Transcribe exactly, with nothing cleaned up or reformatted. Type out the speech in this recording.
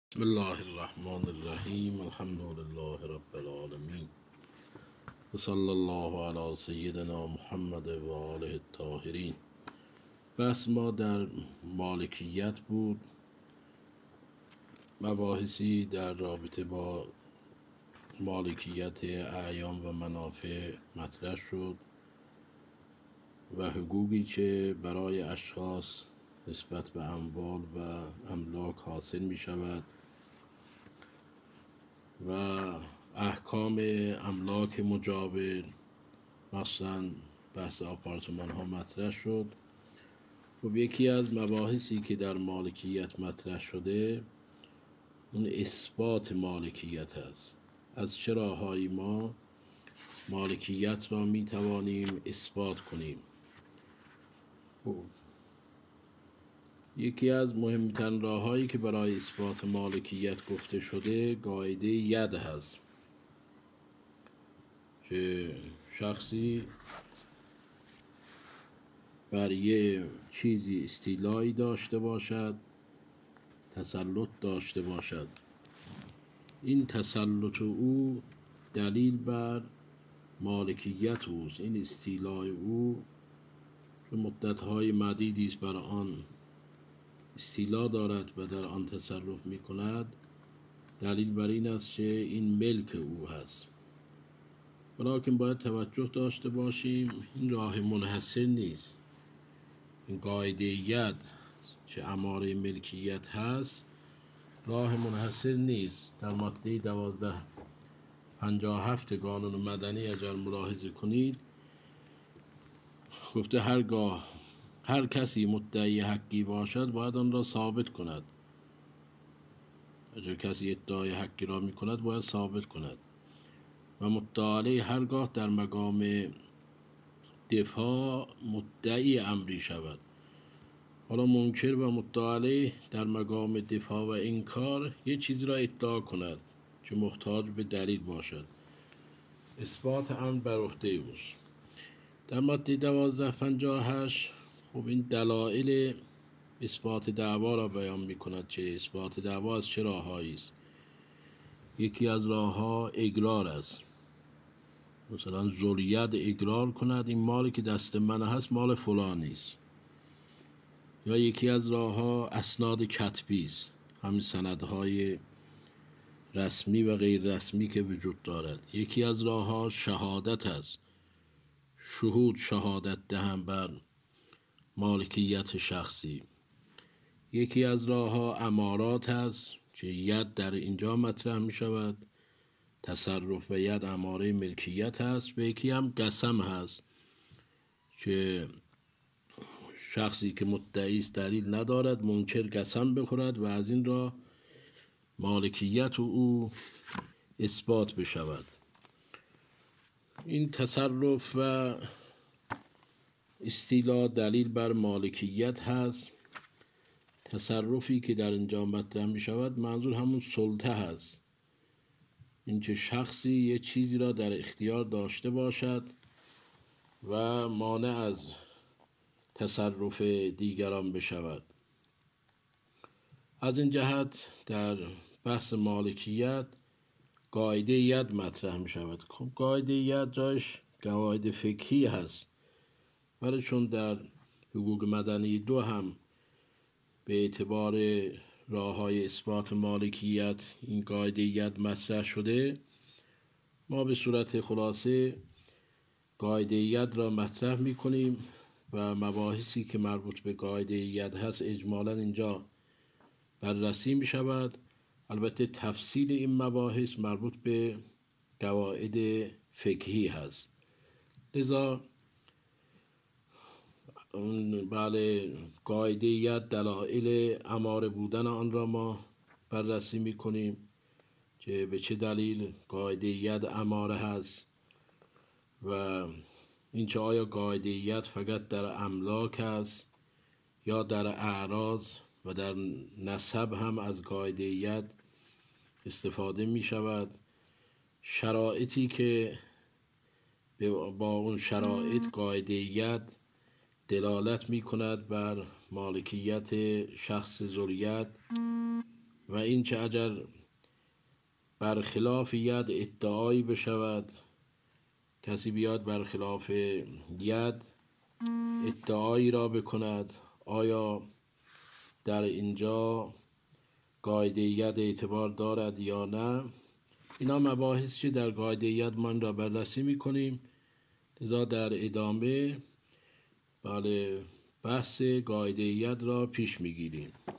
بسم الله الرحمن الرحیم. الحمد لله رب العالمین و صلی الله علی سیدنا محمد و آله الطاهرین. بحث ما در مالکیت بود. مباحثی در رابطه با مالکیت اعیان و منافع مطرح شد و حقوقی که برای اشخاص نسبت به اموال و املاک حاصل می شود و احکام املاک مجاور، مثلا بحث آپارتمان ها مطرح شد. و یکی از مباحثی که در مالکیت مطرح شده اون اثبات مالکیت است. از چه راههایی ما مالکیت را می توانیم اثبات کنیم؟ یکی از مهمترین راههایی که برای اثبات مالکیت گفته شده قاعده ید هست که شخصی بر یه چیزی استیلایی داشته باشد، تسلط داشته باشد. این تسلط او دلیل بر مالکیت اوست. این استیلای او که مدت‌های مدیدی است بر آن استیلا دارد و در آن تصرف می کند، دلیل بر این است که این ملک او هست. ولیکن باید توجه داشته باشیم این راه منحصر نیست. این قاعده ید که اماره ملکیت هست راه منحصر نیست. در ماده دوازده پنجاه و هفت قانون مدنی اگر ملاحظه کنید گفته هرگاه هر کسی مدعی حقی باشد باید آن را ثابت کند. اگر کسی ادعای حقی را می کند باید ثابت کند و مدعی علیه هرگاه در مقام دفاع مدعی امری شود. حالا منکر و مدعی علیه در مقام دفاع و انکار یه چیزی را ادعا کند که محتاج به دلیل باشد. اثبات امر بر عهده اوست. در ماده دوازده پنجاه و هشت خب این دلایل اثبات دعوا را بیان می کند که اثبات دعوا از چه راههایی است. یکی از راهها اقرار است. مثلا ذوالید اقرار کند این مالی که دست من هست مال فلان نیست. یا یکی از راهها اسناد کتبی است، همین سندهای رسمی و غیر رسمی که وجود دارد. یکی از راهها شهادت است، شهود شهادت دهند بر مالکیت شخصی. یکی از راهها امارات است که ید در اینجا مطرح می شود، تصرف و ید اماره ملکیت هست. و یکی هم قسم هست که شخصی که مدعی است دلیل ندارد، منکر قسم بخورد و از این راه مالکیت او اثبات بشود. این تصرف و استیلا دلیل بر مالکیت هست. تصرفی که در اینجا مطرح می شود منظور همون سلطه هست، اینکه شخصی یه چیزی را در اختیار داشته باشد و مانع از تصرف دیگران بشود. از این جهت در بحث مالکیت قاعده ید مطرح می شود. خب قاعده ید جایش قواعد فقهی هست، ولی چون در حقوق مدنی دو هم به اعتبار راه‌های اثبات مالکیت این قاعده ید مطرح شده، ما به صورت خلاصه قاعده ید را مطرح می کنیم و مباحثی که مربوط به قاعده ید هست اجمالاً اینجا بررسی می شود. البته تفصیل این مباحث مربوط به قواعد فقهی هست. لذا بله قاعده ید دلایل اماره بودن آن را ما بررسی می کنیم که به چه دلیل قاعده ید اماره هست و اینکه آیا قاعده ید فقط در املاک است یا در اعراض و در نسب هم از قاعده ید استفاده می شود. شرایطی که با اون شرایط قاعده ید دلالت می کند بر مالکیت شخص ذوالید و این چه اگر برخلاف ید ادعایی بشود، کسی بیاد برخلاف ید ادعایی را بکند، آیا در اینجا قاعده ید اعتبار دارد یا نه؟ اینا مباحثی در قاعده ید ما را بررسی میکنیم، لذا در ادامه بله بحث قاعده ید را پیش میگیریم.